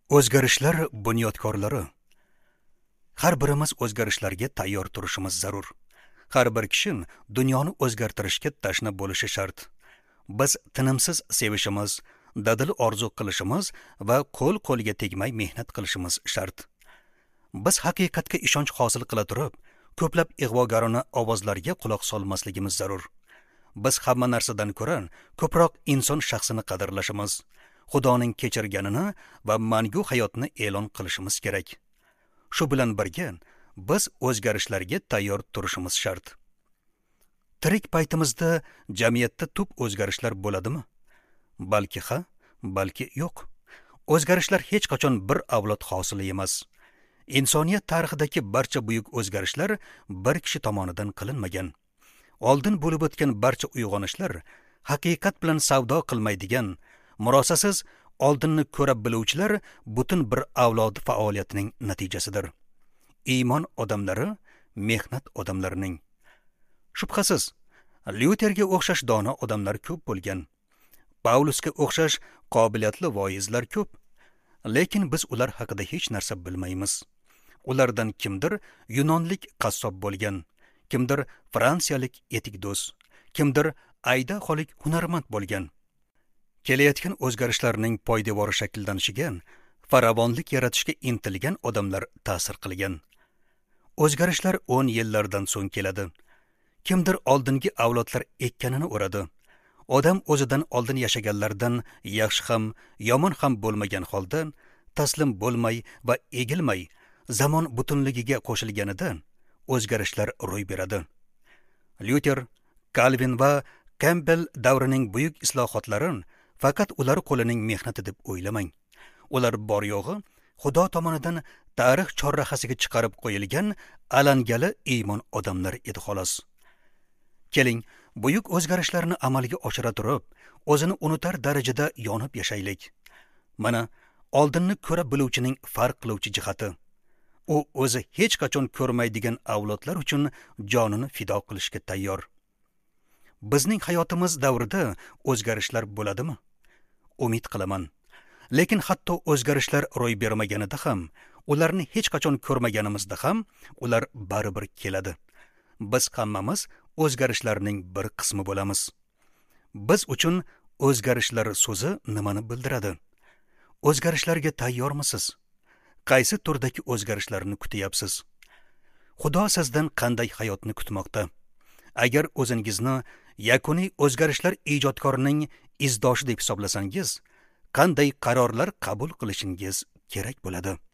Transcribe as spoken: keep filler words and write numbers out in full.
O'zgarishlar bunyodkorlari. Har birimiz o'zgarishlarga tayyor turishimiz zarur. Har bir kishi dunyoni o'zgartirishga tashna bo'lishi shart. Biz tinimsiz sevishimiz, dadil orzu qilishimiz va qo'l-qo'lga tegmay mehnat qilishimiz shart. Biz haqiqatga ishonch hosil qila turib, ko'plab ig'vogarona ovozlarga quloq solmasligimiz zarur. Biz hamma narsadan ko'ra ko'proq inson shaxsini qadrlashimiz, Xudoning kechirganini va mangu hayotni e'lon qilishimiz kerak. Shu bilan birga biz o'zgarishlarga tayyor turishimiz shart. Tirik paytimizda jamiyatda tub o'zgarishlar bo'ladimi? Balki ha, balki yo'q. O'zgarishlar hech qachon bir avlod hosili emas. Insoniyat tarixidagi barcha buyuk o'zgarishlar bir kishi tomonidan qilinmagan. Oldin bo'lib o'tgan barcha uyg'onishlar haqiqat bilan savdo qilmaydigan, murosasiz oldinni ko'ra biluvchilar butun bir avlod faoliyatining natijasidir. Iymon odamlari, mehnat odamlarining. Shubhasiz, Lyuterga o'xshash dono odamlar ko'p bo'lgan. Paulusga o'xshash qobiliyatli voizlar ko'p. Lekin biz ular haqida hech narsa bilmaymiz. Ulardan kimdir yunonlik qassob bo'lgan, kimdir fransiyalik etikdo'st, kimdir aydaholik hunarmand bo'lgan. Kelayotgan o'zgarishlarning poydevori shakllanishiga farovonlik yaratishga intilgan odamlar ta'sir qilgan. O'zgarishlar o'n yillardan so'ng keladi. Kimdir oldingi avlodlar ekkanini o'radi. Odam o'zidan oldin yashaganlardan yaxshi ham, yomon ham bo'lmagan holda taslim bo'lmay va egilmay zamon butunligiga qo'shilganida o'zgarishlar ro'y beradi. Lyuter, Kalvin va Campbell davrining buyuk islohotlarini faqat ular qo'lining mehnati deb o'ylamang. Ular bor yo'g'i Xudo tomonidan tarix chorrahasiga chiqarib qo'yilgan alangali iymon odamlar edi xolos. Keling, buyuk o'zgarishlarni amalga oshira turib, o'zini unutar darajada yonib yashaylik. Mana oldinni ko'ra biluvchining farq qiluvchi jihati. U o'zi hech qachon ko'rmaydigan avlodlar uchun jonini fido qilishga tayyor. Bizning hayotimiz davrida o'zgarishlar bo'ladimi? Umid qilaman. Lekin hatto o'zgarishlar ro'y bermaganida ham, ularni hech qachon ko'rmaganimizda ham, ular baribir keladi. Biz hammamiz o'zgarishlarning bir qismi bo'lamiz. Biz uchun o'zgarishlar so'zi nimani bildiradi? O'zgarishlarga tayyormisiz? Qaysi turdagi o'zgarishlarni kutyapsiz? Xudo sizdan qanday hayotni kutmoqda? Agar o'zingizni yakuniy o'zgarishlar ijodkorining izdoshi deb hisoblasangiz, qanday qarorlar qabul qilishingiz kerak bo'ladi?